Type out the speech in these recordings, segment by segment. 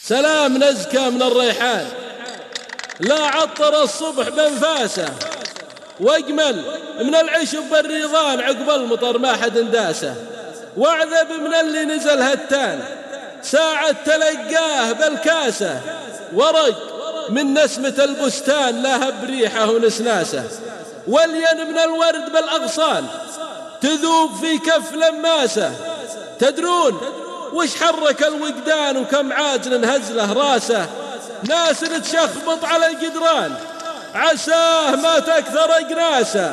سلام نزكى من الريحان، لا عطر الصبح بانفاسه، واجمل من العشب بالريضان عقب المطر ما حد انداسه، واعذب من اللي نزل هتان ساعة تلقاه بالكاسة، ورق من نسمة البستان لهب ريحه ونسناسه، ولين من الورد بالأغصان تذوب في كف لماسه. تدرون وش حرك الوجدان وكم عاجل هز له راسه؟ ناس تشخبط على الجدران عساه ما تكثر أجناسه،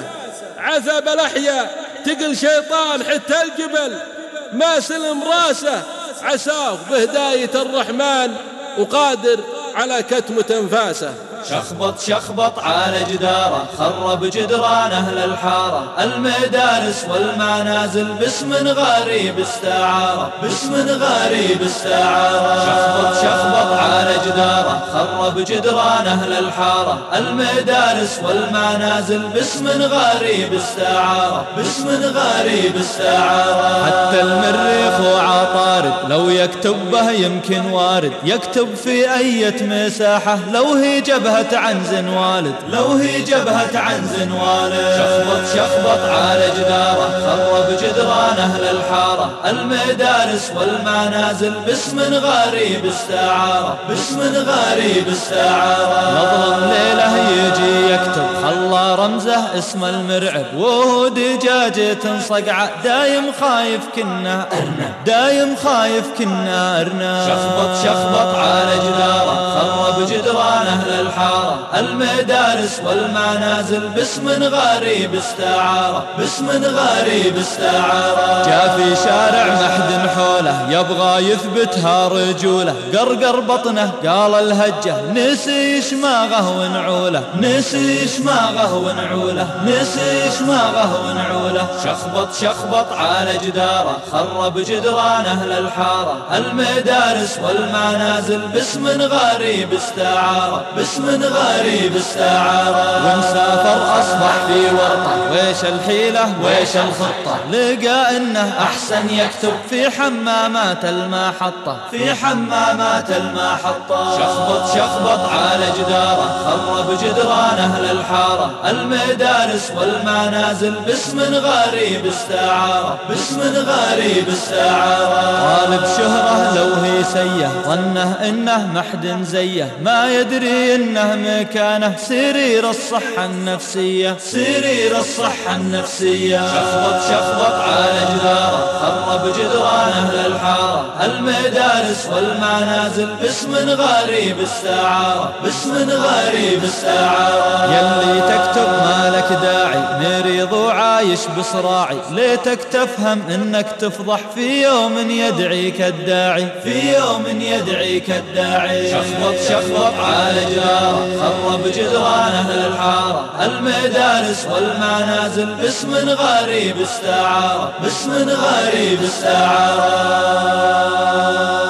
عذب الأحياء تقل شيطان حتى الجبل ما سلم راسه، عساه بهداية الرحمن وقادر على كتمة أنفاسه. شخبط شخبط على جداره خرب جدران أهل الحارة، المدارس والمنازل باسم غريب استعاره، باسم غريب استعاره. شخبط شخبط على جداره خرب جدران أهل الحارة، المدارس والمنازل باسم غريب استعاره، باسم غريب استعاره. حتى المريخ وعطارد لو يكتب به يمكن وارد، يكتب في أية مساحة لو هي جبهة عن زنوالد، لو هي جبهة عن زنوالد. شخبط شخبط على جداره خرب جدران أهل الحارة، المدارس والمنازل باسم غريب استعاره، باسم غريب استعاره. نظلم ليله يجي يكتب خلى رمزه اسم المرعب، وهو دجاجة صقعة دايم خايف كنا أرنب، دايم خايف كنا أرنب. شخبط شخبط على جداره خرب جدران أهل الحارة، المدارس والمنازل باسم غريب استعاره، باسم غريب استعاره. جاء في شارع محد حوله يبغى يثبتها رجوله، قرقر بطنه قال الهجة نسي شماغه ونعوله، نسي شماغه ونعوله، نسي شماغه ونعوله. شخبط شخبط على جداره خرب جدران أهل الحارة، المدارس والمنازل باسم غريب استعاره، باسم غريب استعاره. ومسافر أصبح في ورطة ويش الحيلة ويش الخطة، لقى إنه أحسن يكتب في حمامات المحطة، في حمامات المحطة. شخبط شخبط على جداره خرب جدران أهل الحارة، المدارس والمنازل باسم غريب استعاره، باسم غريب استعاره. طالب شهرة لو هي سيه ظنه إنه محد زيه، ما يدري إنه مكانه سرير الصحة النفسية، سرير الصحة النفسية. شخبط شخبط على جداره خرب جدران أهل الحارة، المدارس والمنازل باسم غريب استعاره، باسم غريب استعاره. يلي تكتب مالك داعي مريض وعايش بصراعي، ليتك تفهم انك تفضح في يوم يدعيك الداعي، في يوم يدعيك الداعي. شخبط شخبط على جداره خرب جدران أهل الحارة، المدارس والمنازل باسم غريب استعاره، باسم غريب استعاره.